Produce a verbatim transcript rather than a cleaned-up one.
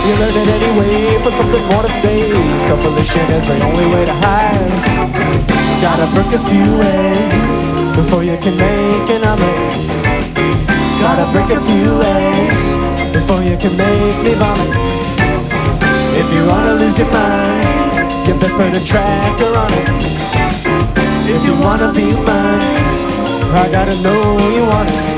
You learn it anyway for something more to say. Self-elation is the only way to hide. Gotta break a few eggs before you can make an omelet. Gotta break a few eggs before you can make me vomit. If you wanna lose your mind, you best put a tracker on it. If you wanna be mine, I gotta know you want it.